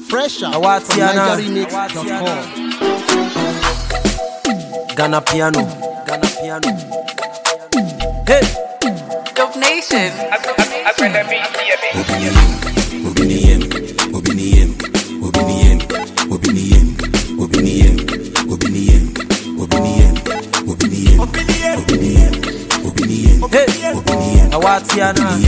Fresh out from NigeriMix.com. Ghana piano. Hey, Dope Nation. hey, Awatiana.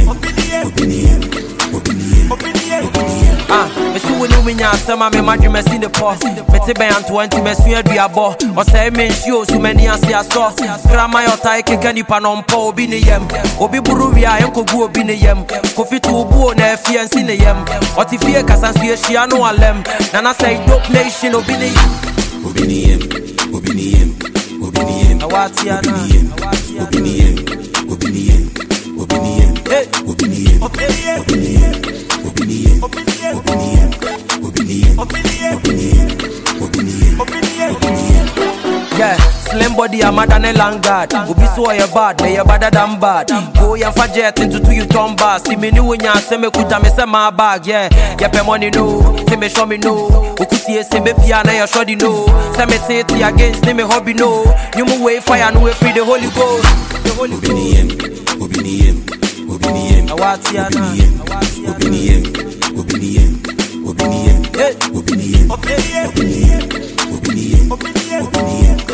Me see when you win your summer, me imagine me see the pause. Me take by 20, me see a diabo. Or say me show so many as I saw. Grandma your tie kick any pan on po obi ne yem. Obi buru we are yanko go obi ne yem. Kofi to obu na fie and see ne yem. Oti fie kasa fie shia no alem. Nana say Dope Nation obi ne yem. Obi ne yem. Obi ne yem. Obi ne yem. Awatiana. Obi ne yem. Obi ne yem. Obi ne yem. Hey, Obi ne yem. Obi ne yem. Obi ne yem. Obi ne yem. Obi ne yem. Obi ne yem. Obi ne yem. Obi ne yem. Obi ne yem. Obi ne yem. Obi ne yem. yeah, slim body a mad than a langard. Obi so you bad, me you better than bad. Go ya for jet into two you turn back. See me new when ya say me kuta me say my bag, yeah. Yeah, pay money no, say me show me no. Ukuti say me piano you sure no. Say me take it against me hobby no. You move way fire no way free the Holy Ghost. The Holy Obi ne yem. Obi ne yem. Obi ne yem. Awatiana. Obi ne yem. Obi ne yem. Obi ne yem. Hey, Obi ne yem. Obi ne yem. Obi ne yem. Obi ne yem. Obi ne yem. Obi ne yem. Obi ne yem. Obi ne yem. Obi ne yem. Obi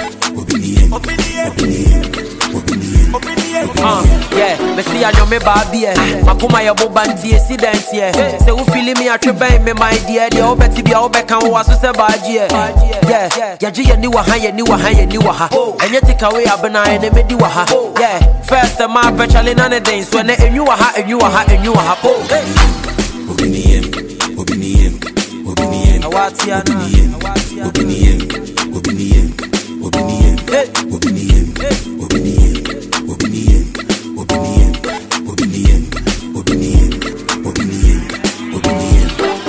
ne yem. yeah, me see ya no me baby eh. Makuma ya bobanti accident yeah. Say who feeling me a trip me my dear. The obeti be obeka wo aso se baji yeah. Ya ji ya ni wa ha ya ni wa ha ya ni wa ha. Enye take away abena e ne me di wa ha. Yeah, first my petrol na ne den so na enyu wa ha enyu wa ha enyu wa ha. Obi ne yem. Obi ne yem. Obi ne yem. Awatiana. Obi ne yem. Obi ne yem. Obi ne yem. Hey, Obi ne yem. Obi ne yem. Obi ne yem. Obi ne yem. Obi ne yem. Obi ne yem. Obi ne yem. Obi ne yem.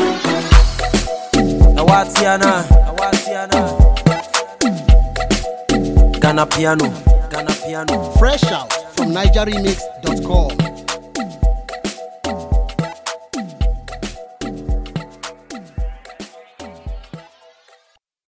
Awatiana. Ghana piano. Fresh out from NigeriMix.com.